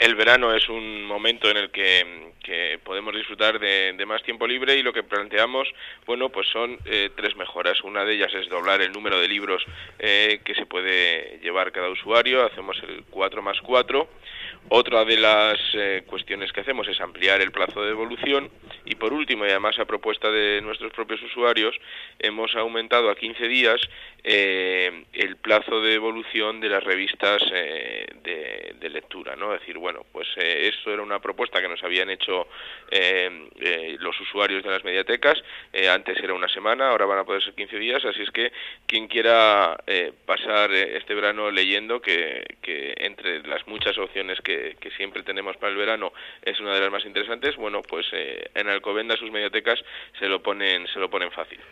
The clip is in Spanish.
el verano es un momento en el que podemos disfrutar de más tiempo libre, y lo que planteamos, bueno, pues son tres mejoras. Una de ellas es doblar el número de libros que se puede llevar cada usuario. Hacemos el 4+4. Otra de las cuestiones que hacemos es ampliar el plazo de devolución, y por último, y además a propuesta de nuestros propios usuarios, hemos aumentado a 15 días el plazo de devolución de las revistas de lectura, ¿no? Es decir, bueno, pues esto era una propuesta que nos habían hecho los usuarios de las mediatecas. Antes era una semana, ahora van a poder ser 15 días, así es que quien quiera pasar este verano leyendo, que entre las muchas opciones que siempre tenemos para el verano es una de las más interesantes, bueno, pues en Alcobendas sus mediatecas se lo ponen fácil.